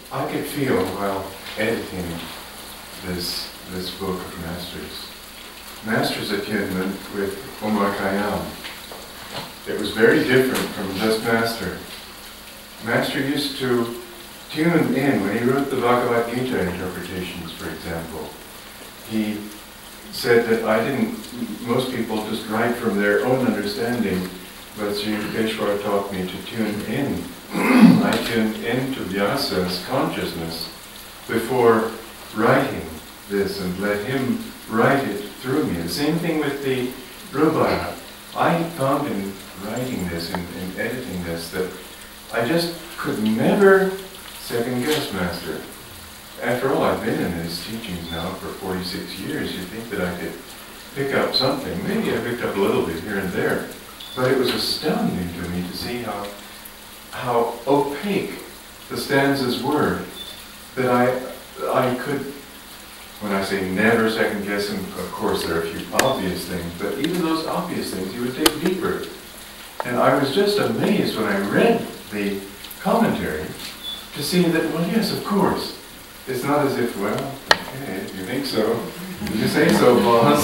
I could feel while editing this book of Master's attunement with Omar Khayyam. It was very different from just Master. Master used to tune in when he wrote the Bhagavad Gita interpretations, for example. He said that most people just write from their own understanding, but Sri Yukeshwara taught me to tune in. I tuned into Vyasa's consciousness before writing this and let him write it through me. The same thing with the Rubaiyat. I found in writing this, in editing this, that I just could never second guess Master. After all, I've been in his teachings now for 46 years. You'd think that I could pick up something. Maybe I picked up a little bit here and there. But it was astounding to me to see how opaque the stanzas were, that I could, when I say never second guess him, of course there are a few obvious things, but even those obvious things he would take deeper. And I was just amazed when I read the commentary to see that, well, yes, of course. It's not as if, well, okay, if you think so, you say so, boss.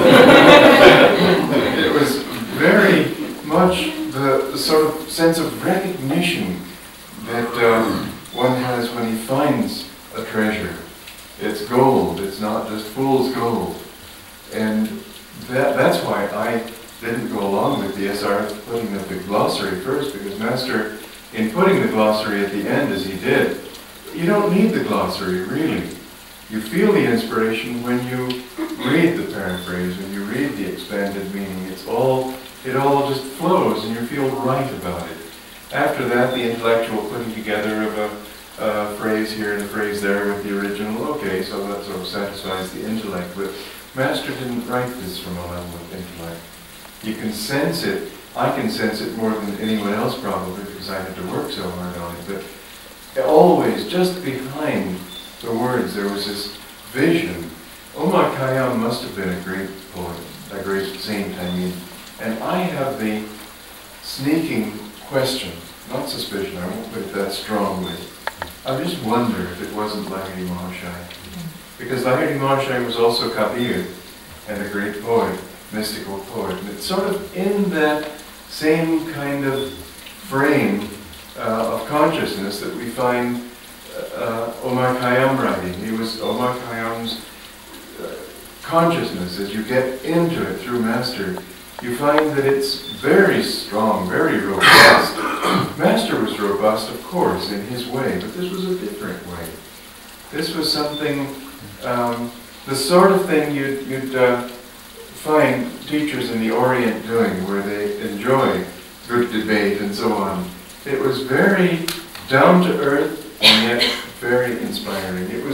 It was very much the sort of sense of recognition that one has when he finds a treasure. It's gold, it's not just fool's gold. And that's why I didn't go along with the SRF putting up the glossary first, because Master, in putting the glossary at the end as he did, you don't need the glossary, really. You feel the inspiration when you read the paraphrase, when you read the expanded meaning. It all just flows and you feel right about it. After that, the intellectual putting together of a phrase here and a phrase there with the original, okay, so that sort of satisfies the intellect. But Master didn't write this from a level of intellect. You can sense it. I can sense it more than anyone else probably, because I had to work so hard on it. But always, just behind the words, there was this vision. Omar Khayyam must have been a great poet, a great saint, I mean. And I have the sneaking question, not suspicion, I won't put it that strongly. I just wonder if it wasn't Lahiri Mahashaya. Because Lahiri Mahashaya was also Kabir, and a great poet, mystical poet. And it's sort of in that same kind of frame of consciousness that we find Omar Khayyam writing. He was Omar Khayyam's consciousness. As you get into it through Master, you find that it's very strong, very robust. Master was robust, of course, in his way, but this was a different way. This was something, the sort of thing you'd find teachers in the Orient doing, where they enjoy good debate and so on. It was very down to earth and yet very inspiring. It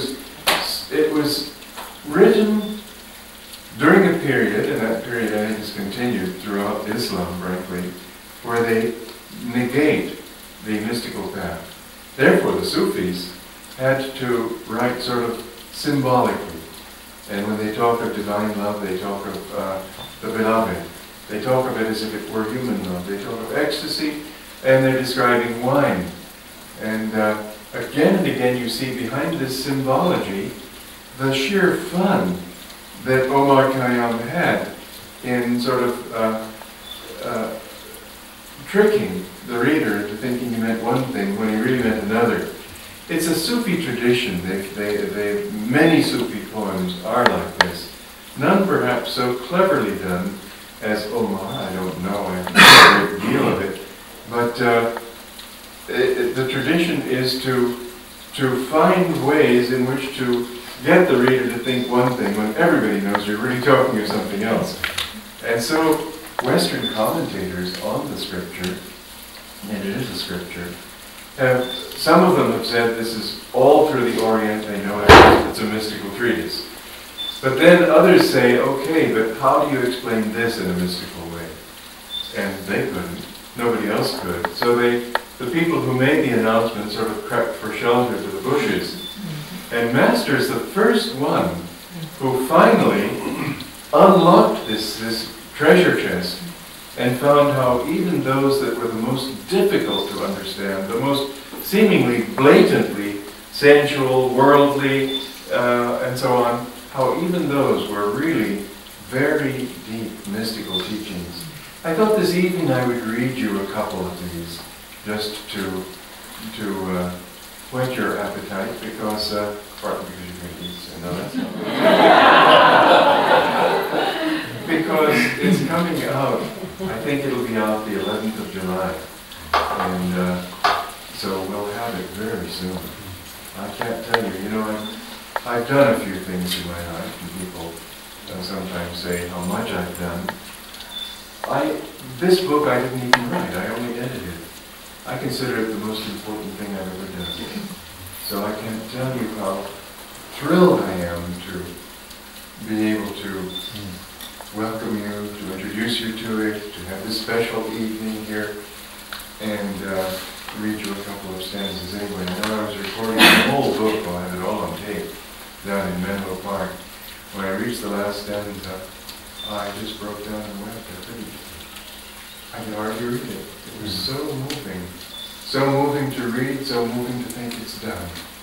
was written during a period, and that period I think has continued throughout Islam, frankly, where they negate the mystical path. Therefore, the Sufis had to write sort of symbolically. And when they talk of divine love, they talk of the beloved. They talk of it as if it were human love. They talk of ecstasy, and they're describing wine. And again and again you see behind this symbology the sheer fun that Omar Khayyam had in sort of tricking the reader into thinking he meant one thing when he really meant another. It's a Sufi tradition. Many Sufi poems are like this. None perhaps so cleverly done as Omar. I don't know. I haven't heard a great deal of it. But the tradition is to find ways in which to get the reader to think one thing when everybody knows you're really talking of something else. And so Western commentators on the scripture, and it is a scripture, some of them have said this is all through the Orient, they know it's a mystical treatise. But then others say, okay, but how do you explain this in a mystical way? And they couldn't. Nobody else could. So the people who made the announcement sort of crept for shelter to the bushes. And Master's the first one who finally unlocked this treasure chest and found how even those that were the most difficult to understand, the most seemingly blatantly sensual, worldly, and so on, how even those were really very deep mystical teachings. I thought this evening I would read you a couple of these, just to whet your appetite, because, partly because you're going to eat, so no, that's not because it's coming out, I think it'll be out the 11th of July, and so we'll have it very soon. I can't tell you, I've done a few things in my life, and people sometimes say how much I've done. This book I didn't even write, I only edited it. I consider it the most important thing I've ever done. So I can't tell you how thrilled I am to be able to welcome you, to introduce you to it, to have this special evening here, and read you a couple of stanzas anyway. I know I was recording the whole book, I'll have it all on tape, down in Menlo Park. When I reached the last stanza, I just broke down and wept. I could hardly read it. It was so moving to read, so moving to think it's done.